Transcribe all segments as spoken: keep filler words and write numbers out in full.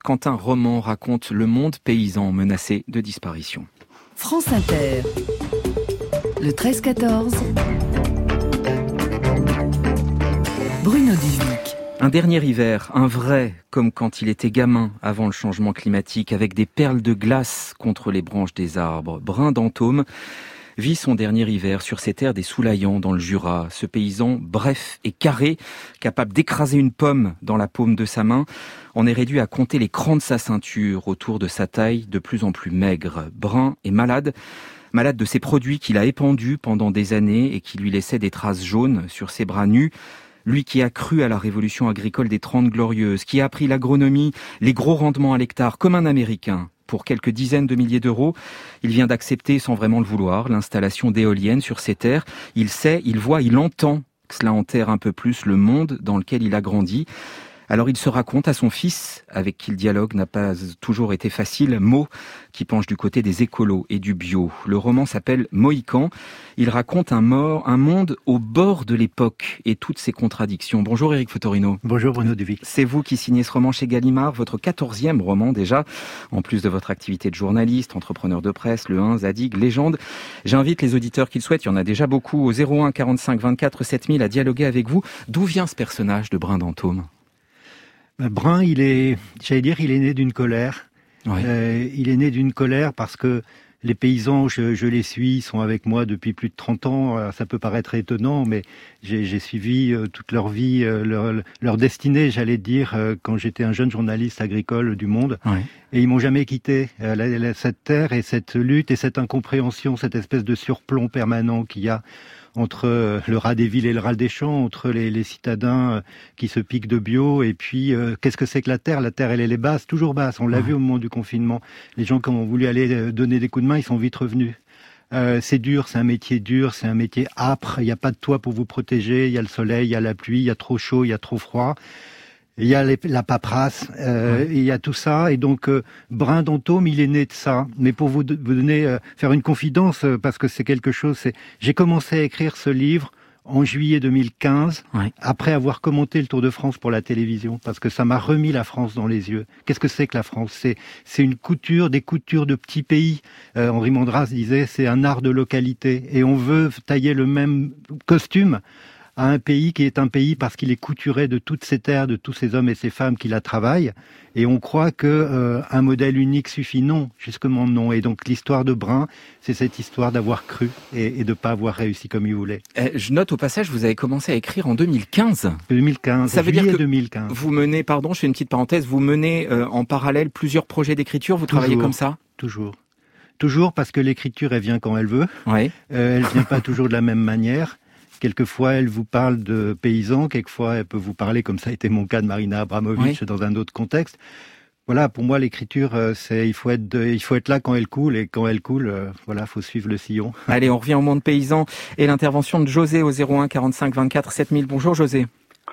quand un roman raconte le monde paysan menacé de disparition. France Inter, le treize quatorze, Bruno Duvic. Un dernier hiver, un vrai, comme quand il était gamin avant le changement climatique, avec des perles de glace contre les branches des arbres. Brun Dantôme vit son dernier hiver sur ces terres des Soulaillans dans le Jura. Ce paysan bref et carré, capable d'écraser une pomme dans la paume de sa main, en est réduit à compter les crans de sa ceinture autour de sa taille de plus en plus maigre. Brun est malade, malade de ces produits qu'il a épandus pendant des années et qui lui laissaient des traces jaunes sur ses bras nus. Lui qui a cru à la révolution agricole des Trente Glorieuses, qui a appris l'agronomie, les gros rendements à l'hectare comme un Américain. Pour quelques dizaines de milliers d'euros, il vient d'accepter sans vraiment le vouloir l'installation d'éoliennes sur ses terres. Il sait, il voit, il entend que cela enterre un peu plus le monde dans lequel il a grandi. Alors il se raconte à son fils, avec qui le dialogue n'a pas toujours été facile, Mo, qui penche du côté des écolos et du bio. Le roman s'appelle Mohican. Il raconte un, mort, un monde au bord de l'époque et toutes ses contradictions. Bonjour Éric Fotorino. Bonjour Bruno Duvic. C'est vous qui signez ce roman chez Gallimard, votre quatorzième roman déjà, en plus de votre activité de journaliste, entrepreneur de presse, Le un, Zadig, Légende. J'invite les auditeurs qui le souhaitent, il y en a déjà beaucoup, au zéro un quarante-cinq vingt-quatre sept mille à dialoguer avec vous. D'où vient ce personnage de Brun Dantôme ? Brun, il est, j'allais dire, il est né d'une colère. Oui. Euh, il est né d'une colère parce que les paysans, je, je les suis, ils sont avec moi depuis plus de trente ans. Alors, ça peut paraître étonnant, mais j'ai, j'ai suivi euh, toute leur vie, euh, leur, leur destinée, j'allais dire, euh, quand j'étais un jeune journaliste agricole du Monde. Oui. Et ils m'ont jamais quitté. Euh, la, la, cette terre et cette lutte et cette incompréhension, cette espèce de surplomb permanent qu'il y a entre le rat des villes et le rat des champs, entre les, les citadins qui se piquent de bio, et puis euh, qu'est-ce que c'est que la terre ? La terre, elle, elle est basse, toujours basse. On l'a ouais. vu au moment du confinement. Les gens qui ont voulu aller donner des coups de main, ils sont vite revenus. Euh, c'est dur, c'est un métier dur, c'est un métier âpre. Il n'y a pas de toit pour vous protéger. Il y a le soleil, il y a la pluie, il y a trop chaud, il y a trop froid. Il y a les, la paperasse, euh, ouais. il y a tout ça, et donc euh, Brun Dantôme, il est né de ça. Mais pour vous, vous donner, euh, faire une confidence, euh, parce que c'est quelque chose, c'est, j'ai commencé à écrire ce livre en juillet deux mille quinze, ouais. après avoir commenté le Tour de France pour la télévision, parce que ça m'a remis la France dans les yeux. Qu'est-ce que c'est que la France ? C'est, c'est une couture, des coutures de petits pays. Euh, Henri Mandras disait, c'est un art de localité, et on veut tailler le même costume à un pays qui est un pays parce qu'il est couturé de toutes ces terres, de tous ces hommes et ces femmes qui la travaillent. Et on croit que euh, un modèle unique suffit. Non, justement non. Et donc l'histoire de Brun, c'est cette histoire d'avoir cru et, et de pas avoir réussi comme il voulait. Eh, je note au passage, vous avez commencé à écrire en deux mille quinze. deux mille quinze, ça veut dire que deux mille quinze. Vous menez, pardon, je fais une petite parenthèse, vous menez euh, en parallèle plusieurs projets d'écriture. Vous toujours, travaillez comme ça ? Toujours. Toujours parce que l'écriture, elle vient quand elle veut. Oui. Euh, elle vient pas toujours de la même manière. Quelquefois, elle vous parle de paysans, quelquefois, elle peut vous parler, comme ça a été mon cas de Marina Abramovic, oui. dans un autre contexte. Voilà, pour moi, l'écriture, c'est il faut être de, il faut être là quand elle coule, et quand elle coule, euh, voilà, faut suivre le sillon. Allez, on revient au monde paysan et l'intervention de José au zéro un quarante-cinq vingt-quatre sept mille. Bonjour José.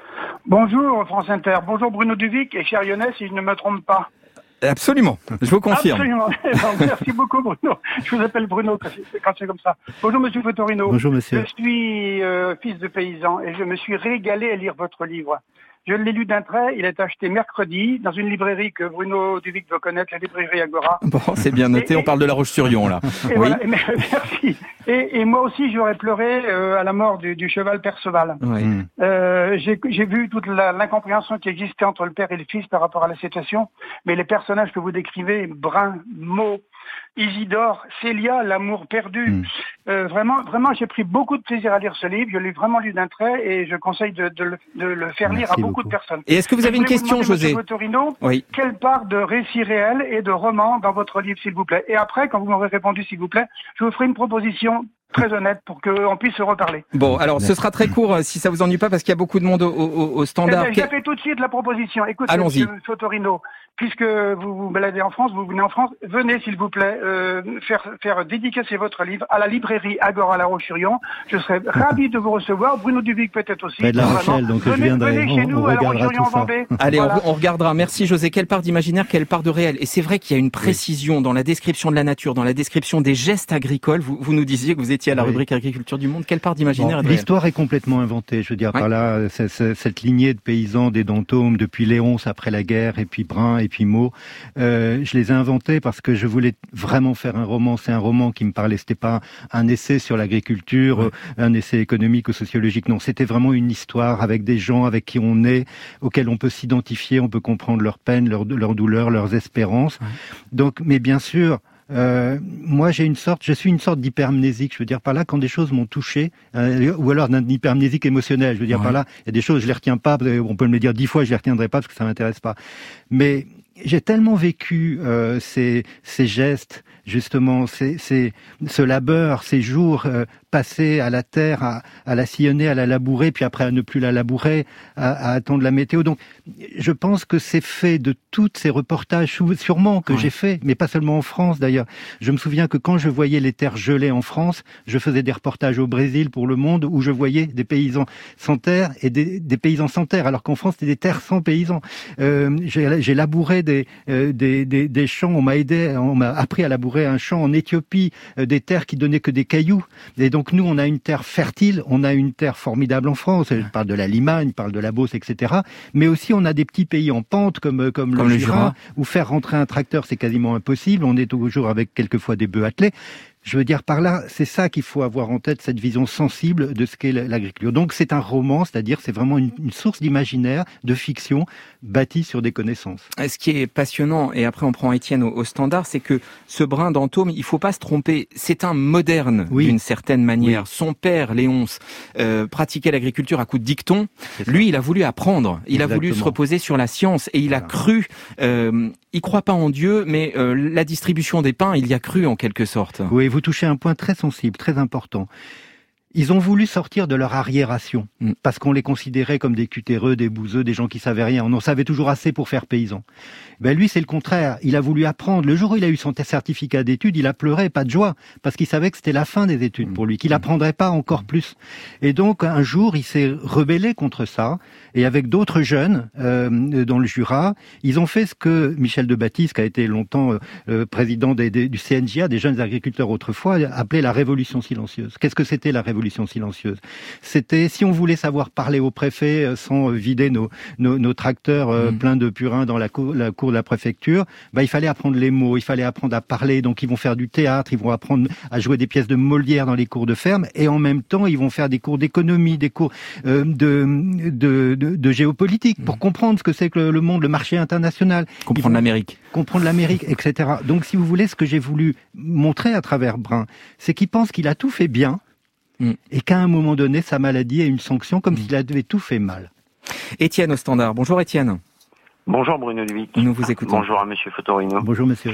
Bonjour France Inter, bonjour Bruno Duvic et cher Lyonnais, si je ne me trompe pas. Absolument, je vous confirme. Absolument. Merci beaucoup Bruno. Je vous appelle Bruno quand c'est, quand c'est comme ça. Bonjour Monsieur Fotorino. Bonjour Monsieur. Je suis euh, fils de paysan et je me suis régalé à lire votre livre. Je l'ai lu d'un trait, il est acheté mercredi dans une librairie que Bruno Duvic doit connaître, la librairie Agora. Bon, c'est bien noté, et, on parle de La Roche-sur-Yon là. Et oui. Voilà, et merci. Et, et moi aussi, j'aurais pleuré euh, à la mort du, du cheval Perceval. Oui. Euh, j'ai, j'ai vu toute la, l'incompréhension qui existait entre le père et le fils par rapport à la situation, mais les personnages que vous décrivez, Brun, Mo, Isidore, Célia, l'amour perdu. Mm. Euh, vraiment, vraiment, j'ai pris beaucoup de plaisir à lire ce livre. Je l'ai vraiment lu d'un trait et je conseille de, de, le, de le faire Merci lire à beaucoup, beaucoup de personnes. Et est-ce que vous avez une question, vous José ? Fotorino, oui. Quelle part de récit réel et de roman dans votre livre, s'il vous plaît ? Et après, quand vous m'aurez répondu, s'il vous plaît, je vous ferai une proposition très honnête pour qu'on puisse se reparler. Bon, alors ce sera très court si ça vous ennuie pas parce qu'il y a beaucoup de monde au, au, au standard. Eh bien, je fais tout de suite la proposition. Écoutez, allons-y. M. Fotorino, puisque vous vous baladez en France, vous venez en France, venez s'il vous plaît euh, faire faire dédicacer votre livre à la librairie Agora La Roche-sur-Yon. Je serais ravi de vous recevoir. Bruno Duvic peut-être aussi. Près de La Rochelle, donc venez, je viendrai. Venez chez on, nous on à La regardera Roche-sur-Yon tout ça. Vendée. Allez, voilà. on, on regardera. Merci José. Quelle part d'imaginaire, quelle part de réel ? Et c'est vrai qu'il y a une précision oui. dans la description de la nature, dans la description des gestes agricoles. Vous, vous nous disiez que vous étiez à la oui. rubrique Agriculture du Monde. Quelle part d'imaginaire bon, l'histoire est complètement inventée. Je veux dire, ouais. par là, c'est, c'est, cette lignée de paysans des Dantômes depuis Léonce après la guerre, et puis Brun, et et puis Meaux. Euh, je les ai inventés parce que je voulais vraiment faire un roman. C'est un roman qui me parlait. C'était pas un essai sur l'agriculture, ouais. un essai économique ou sociologique. Non, c'était vraiment une histoire avec des gens avec qui on est, auxquels on peut s'identifier, on peut comprendre leurs peines, leurs, leurs douleurs, leurs espérances. Ouais. Donc, mais bien sûr, Euh, moi, j'ai une sorte, je suis une sorte d'hypermnésique. Je veux dire par là, quand des choses m'ont touché, euh, ou alors d'un hypermnésique émotionnel. Je veux dire ouais. par là, il y a des choses, je les retiens pas. On peut me les dire dix fois, je les retiendrai pas parce que ça m'intéresse pas. Mais j'ai tellement vécu euh, ces, ces gestes, justement, ces, ces, ce labeur, ces jours euh, passés à la terre, à, à la sillonner, à la labourer, puis après à ne plus la labourer, à, à attendre la météo. Donc, je pense que c'est fait de tous ces reportages, sûrement que ouais. j'ai fait, mais pas seulement en France d'ailleurs. Je me souviens que quand je voyais les terres gelées en France, je faisais des reportages au Brésil pour Le Monde où je voyais des paysans sans terre et des, des paysans sans terre, alors qu'en France, c'était des terres sans paysans. Euh, j'ai, j'ai labouré des, euh, des, des, des champs, on m'a aidé, on m'a appris à labourer un champ en Éthiopie, euh, des terres qui donnaient que des cailloux. Et donc nous, on a une terre fertile, on a une terre formidable en France. Je parle de la Limagne, je parle de la Beauce, et cetera. Mais aussi, on a des petits pays en pente comme, comme, comme le, le Jura, Jura, où faire rentrer un tracteur, c'est quasiment impossible. On est toujours avec quelquefois des bœufs attelés. Je veux dire par là, c'est ça qu'il faut avoir en tête, cette vision sensible de ce qu'est l'agriculture. Donc c'est un roman, c'est-à-dire c'est vraiment une, une source d'imaginaire, de fiction, bâtie sur des connaissances. Ce qui est passionnant, et après on prend Étienne au, au standard, c'est que ce brin d'Antôme, il faut pas se tromper, c'est un moderne oui. d'une certaine manière. Oui. Son père, Léonce, euh, pratiquait l'agriculture à coups de dicton. Lui, il a voulu apprendre, il Exactement. a voulu se reposer sur la science, et il voilà. a cru... Euh, il croit pas en Dieu, mais euh, la distribution des pains, il y a cru en quelque sorte. Oui, vous touchez un point très sensible, très important. Ils ont voulu sortir de leur arriération, mm. parce qu'on les considérait comme des cutéreux, des bouseux, des gens qui savaient rien. On en savait toujours assez pour faire paysan. Ben lui, c'est le contraire. Il a voulu apprendre. Le jour où il a eu son certificat d'études, il a pleuré, pas de joie, parce qu'il savait que c'était la fin des études pour lui, qu'il apprendrait pas encore plus. Et donc, un jour, il s'est rebellé contre ça, et avec d'autres jeunes euh, dans le Jura, ils ont fait ce que Michel de Baptiste, qui a été longtemps euh, président des, des, du C N J A, des jeunes agriculteurs autrefois, appelait la révolution silencieuse. Qu'est-ce que c'était la révolution silencieuse? C'était, si on voulait savoir parler au préfet sans vider nos, nos, nos tracteurs euh, mmh. pleins de purin dans la cour, la cour de la préfecture, bah, il fallait apprendre les mots, il fallait apprendre à parler. Donc ils vont faire du théâtre, ils vont apprendre à jouer des pièces de Molière dans les cours de ferme, et en même temps ils vont faire des cours d'économie, des cours euh, de, de, de, de géopolitique, pour mmh. comprendre ce que c'est que le monde, le marché international. Comprendre l'Amérique. Comprendre l'Amérique, et cetera. Donc si vous voulez, ce que j'ai voulu montrer à travers Brin, c'est qu'il pense qu'il a tout fait bien, mmh. et qu'à un moment donné, sa maladie est une sanction, comme mmh. s'il avait tout fait mal. Étienne au standard. Bonjour Étienne. Bonjour Bruno Duvic. Nous vous écoutons. Bonjour à Monsieur Fotorino. Bonjour Monsieur.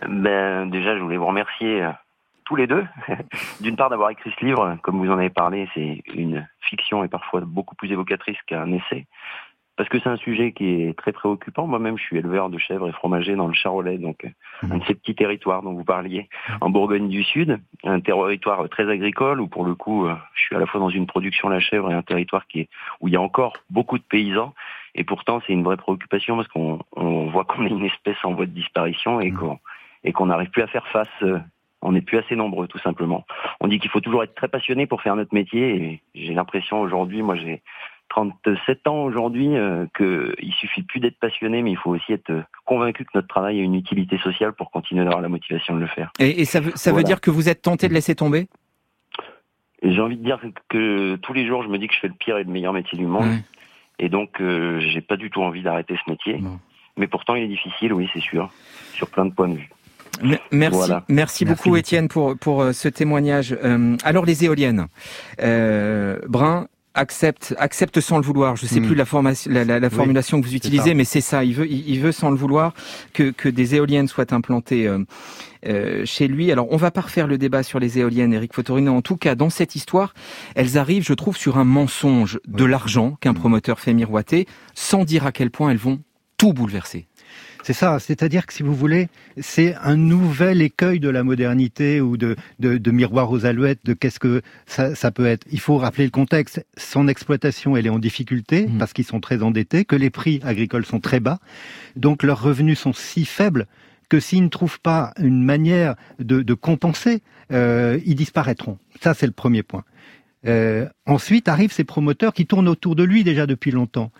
Ben déjà, je voulais vous remercier euh, tous les deux. D'une part d'avoir écrit ce livre, comme vous en avez parlé, c'est une fiction et parfois beaucoup plus évocatrice qu'un essai. Parce que c'est un sujet qui est très préoccupant. Moi-même, je suis éleveur de chèvres et fromager dans le Charolais, donc mmh. un de ces petits territoires dont vous parliez, en Bourgogne du Sud, un territoire très agricole où, pour le coup, je suis à la fois dans une production la chèvre et un territoire qui est où il y a encore beaucoup de paysans. Et pourtant, c'est une vraie préoccupation parce qu'on on voit qu'on est une espèce en voie de disparition et qu'on et qu'on n'arrive plus à faire face. On n'est plus assez nombreux, tout simplement. On dit qu'il faut toujours être très passionné pour faire notre métier. Et j'ai l'impression aujourd'hui, moi j'ai trente-sept ans aujourd'hui, euh, qu'il suffit plus d'être passionné, mais il faut aussi être convaincu que notre travail a une utilité sociale pour continuer d'avoir la motivation de le faire. Et, et ça, veut, ça voilà. veut dire que vous êtes tenté de laisser tomber ? Et j'ai envie de dire que, que tous les jours, je me dis que je fais le pire et le meilleur métier du monde. Ouais. Et donc, euh, j'ai pas du tout envie d'arrêter ce métier. Non. Mais pourtant, il est difficile, oui, c'est sûr, sur plein de points de vue. Merci, voilà. merci beaucoup merci. Étienne pour pour ce témoignage. Euh, alors les éoliennes, euh, Brin accepte accepte sans le vouloir. Je sais mmh. plus la, formation, la, la, la oui, formulation que vous utilisez, mais c'est ça. Il veut il, il veut sans le vouloir que que des éoliennes soient implantées euh, euh, chez lui. Alors on va pas refaire le débat sur les éoliennes, Éric Fotorino. En tout cas, dans cette histoire, elles arrivent, je trouve, sur un mensonge de oui. l'argent qu'un mmh. promoteur fait miroiter, sans dire à quel point elles vont tout bouleverser. C'est ça, c'est-à-dire que si vous voulez, c'est un nouvel écueil de la modernité ou de, de, de miroir aux alouettes, de qu'est-ce que ça, ça peut être. Il faut rappeler le contexte, son exploitation elle est en difficulté mmh. parce qu'ils sont très endettés, que les prix agricoles sont très bas, donc leurs revenus sont si faibles que s'ils ne trouvent pas une manière de, de compenser, euh, ils disparaîtront. Ça c'est le premier point. Euh, ensuite arrivent ces promoteurs qui tournent autour de lui déjà depuis longtemps.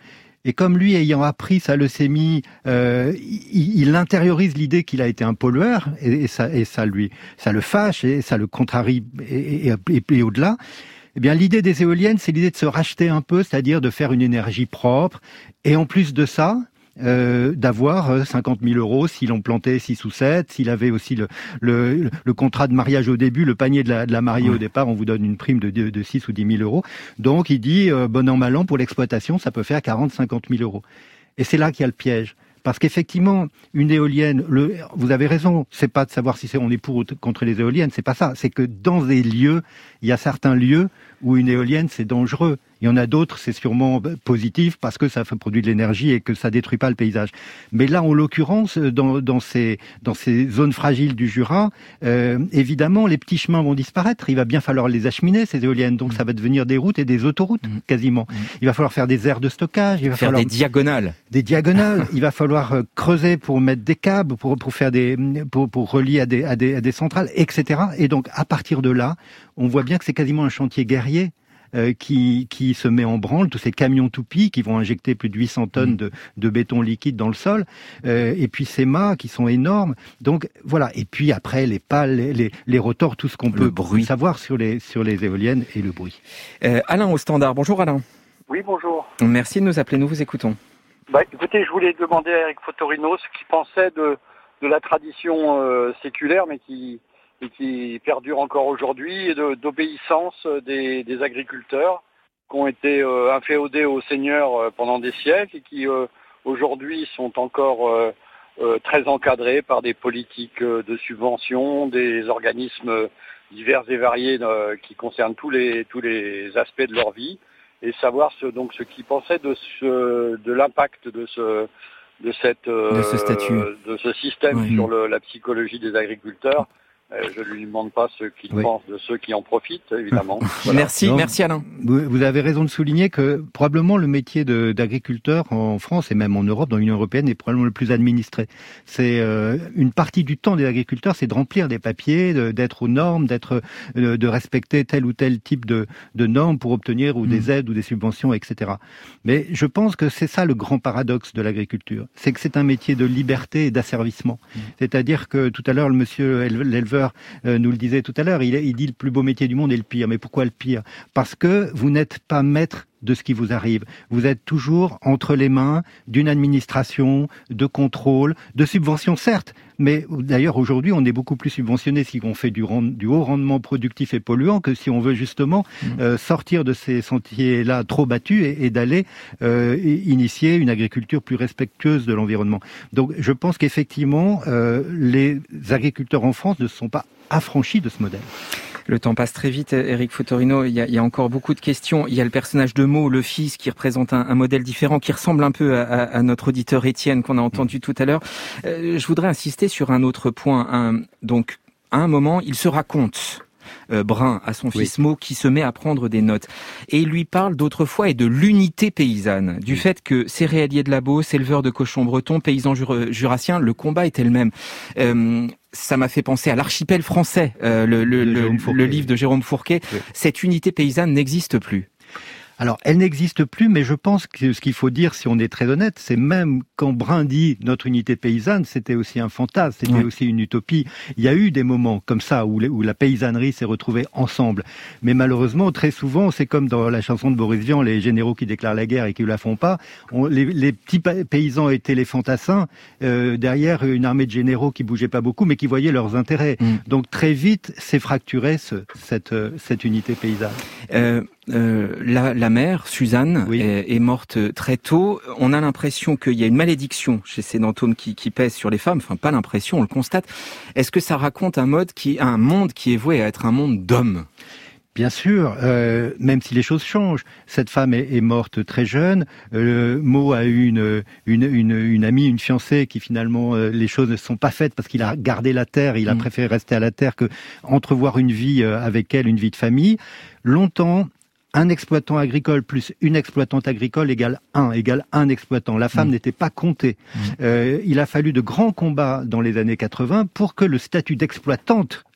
Et comme lui, ayant appris sa leucémie, euh, il, il intériorise l'idée qu'il a été un pollueur, et, et, ça, et ça lui, ça le fâche, et ça le contrarie, et, et, et, et au-delà. Eh bien, l'idée des éoliennes, c'est l'idée de se racheter un peu, c'est-à-dire de faire une énergie propre, et en plus de ça, Euh, d'avoir cinquante mille euros s'il en plantait six ou sept, s'il avait aussi le, le, le contrat de mariage au début, le panier de la, de la mariée ouais. au départ, on vous donne une prime de, de, de six ou dix mille euros. Donc il dit, euh, bon an mal an, pour l'exploitation, ça peut faire quarante à cinquante mille euros. Et c'est là qu'il y a le piège. Parce qu'effectivement, une éolienne, le, vous avez raison, c'est pas de savoir si c'est, on est pour ou contre les éoliennes, c'est pas ça. C'est que dans des lieux, il y a certains lieux où une éolienne, c'est dangereux. Il y en a d'autres, c'est sûrement positif parce que ça produit de l'énergie et que ça détruit pas le paysage. Mais là, en l'occurrence, dans, dans ces, dans ces zones fragiles du Jura, euh, évidemment, les petits chemins vont disparaître. Il va bien falloir les acheminer, ces éoliennes. Donc, mmh. ça va devenir des routes et des autoroutes, mmh. quasiment. Mmh. Il va falloir faire des aires de stockage. Il va faire falloir des diagonales. Des diagonales. Il va falloir creuser pour mettre des câbles, pour, pour faire des, pour, pour relier à des, à des, à des centrales, et cetera. Et donc, à partir de là, on voit bien que c'est quasiment un chantier guerrier. Euh, qui, qui se met en branle, tous ces camions toupies qui vont injecter plus de huit cents tonnes de, de béton liquide dans le sol, euh, et puis ces mâts qui sont énormes. Donc voilà. Et puis après les pales, les, les, les rotors, tout ce qu'on peut bruit. savoir sur les sur les éoliennes et le bruit. Euh, Alain au standard. Bonjour Alain. Oui, bonjour. Merci de nous appeler. Nous vous écoutons. Bah, écoutez, je voulais demander à Eric Fotorino ce qu'il pensait de de la tradition euh, séculaire, mais qui et qui perdure encore aujourd'hui, et de, d'obéissance des, des agriculteurs qui ont été euh, inféodés aux seigneurs euh, pendant des siècles et qui euh, aujourd'hui sont encore euh, euh, très encadrés par des politiques euh, de subvention, des organismes divers et variés euh, qui concernent tous les tous les aspects de leur vie, et savoir ce, donc ce qu'ils pensaient de ce de l'impact de ce de cette euh, de ce statut, de ce système oui. sur le, la psychologie des agriculteurs. Je ne lui demande pas ce qu'il oui. pense de ceux qui en profitent, évidemment. Voilà. Merci, non, merci Alain. Vous, vous avez raison de souligner que probablement le métier de, d'agriculteur en France et même en Europe, dans l'Union européenne, est probablement le plus administré. C'est euh, une partie du temps des agriculteurs, c'est de remplir des papiers, de, d'être aux normes, d'être, de, de respecter tel ou tel type de, de normes pour obtenir ou mmh. des aides ou des subventions, et cetera. Mais je pense que c'est ça le grand paradoxe de l'agriculture, c'est que c'est un métier de liberté et d'asservissement. Mmh. C'est-à-dire que tout à l'heure, le monsieur l'éleveur Euh, nous le disait tout à l'heure, il, il dit le plus beau métier du monde est le pire. Mais pourquoi le pire ? Parce que vous n'êtes pas maître de ce qui vous arrive. Vous êtes toujours entre les mains d'une administration, de contrôle, de subventions certes, mais d'ailleurs aujourd'hui on est beaucoup plus subventionné si on fait du, rend, du haut rendement productif et polluant que si on veut justement mmh. euh, sortir de ces sentiers-là trop battus et, et d'aller euh, initier une agriculture plus respectueuse de l'environnement. Donc je pense qu'effectivement euh, les agriculteurs en France ne sont pas affranchis de ce modèle. Le temps passe très vite, Eric Fotorino. Il y, a, il y a encore beaucoup de questions. Il y a le personnage de Mo, le fils, qui représente un, un modèle différent, qui ressemble un peu à, à, à notre auditeur Étienne qu'on a entendu tout à l'heure. Euh, je voudrais insister sur un autre point. Un, donc, à un moment, il se raconte. Euh, Brun à son fils oui. Mo qui se met à prendre des notes et il lui parle d'autrefois et de l'unité paysanne, du oui. fait que céréaliers de la Beauce, éleveurs de cochons bretons, paysans jur- jurassiens, le combat était le même. Euh, ça m'a fait penser à l'archipel français, euh, le, le, le, le livre de Jérôme Fourquet. Oui. Cette unité paysanne n'existe plus. Alors, elle n'existe plus, mais je pense que ce qu'il faut dire, si on est très honnête, c'est même quand Brun dit notre unité paysanne, c'était aussi un fantasme, c'était ouais. aussi une utopie. Il y a eu des moments comme ça où, les, où la paysannerie s'est retrouvée ensemble. Mais malheureusement, très souvent, c'est comme dans la chanson de Boris Vian, les généraux qui déclarent la guerre et qui ne la font pas. On, les, les petits paysans étaient les fantassins, euh, derrière une armée de généraux qui bougeaient pas beaucoup, mais qui voyaient leurs intérêts. Mm. Donc très vite, s'est fracturé ce, cette, cette unité paysanne. Euh... Euh, la, la mère, Suzanne, oui. est, est morte très tôt. On a l'impression qu'il y a une malédiction chez ces dentomes qui, qui pèse sur les femmes. Enfin, pas l'impression, on le constate. Est-ce que ça raconte un mode qui, un monde qui est voué à être un monde d'hommes ? Bien sûr, euh, même si les choses changent. Cette femme est, est morte très jeune. Euh, Mo a eu une, une, une, une amie, une fiancée qui finalement, euh, les choses ne sont pas faites parce qu'il a gardé la terre. Il a mmh. préféré rester à la terre que entrevoir une vie euh, avec elle, une vie de famille. Longtemps, un exploitant agricole plus une exploitante agricole égale un, égale un exploitant. La femme mmh. n'était pas comptée. Mmh. Euh, il a fallu de grands combats dans les années quatre-vingts pour que le statut d'exploitante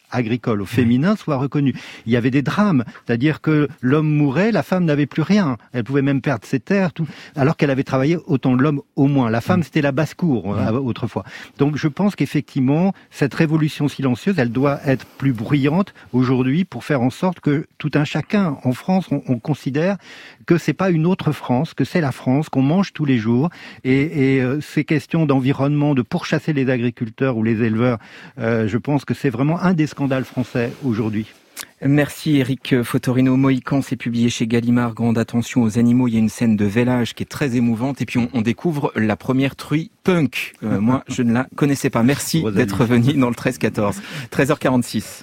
agricole au féminin soit reconnue. Il y avait des drames, c'est-à-dire que l'homme mourait, la femme n'avait plus rien. Elle pouvait même perdre ses terres, tout, alors qu'elle avait travaillé autant de l'homme au moins. La femme, c'était la basse-cour euh, autrefois. Donc je pense qu'effectivement, cette révolution silencieuse, elle doit être plus bruyante aujourd'hui pour faire en sorte que tout un chacun en France, on, on considère que c'est pas une autre France, que c'est la France qu'on mange tous les jours. Et, et euh, ces questions d'environnement, de pourchasser les agriculteurs ou les éleveurs, euh, je pense que c'est vraiment un des scandales français aujourd'hui. Merci Éric Fotorino. Mohican, c'est publié chez Gallimard. Grande attention aux animaux. Il y a une scène de vélage qui est très émouvante. Et puis on, on découvre la première truie punk. Euh, moi, je ne la connaissais pas. Merci d'être venu dans le treize quatorze. treize heures quarante-six.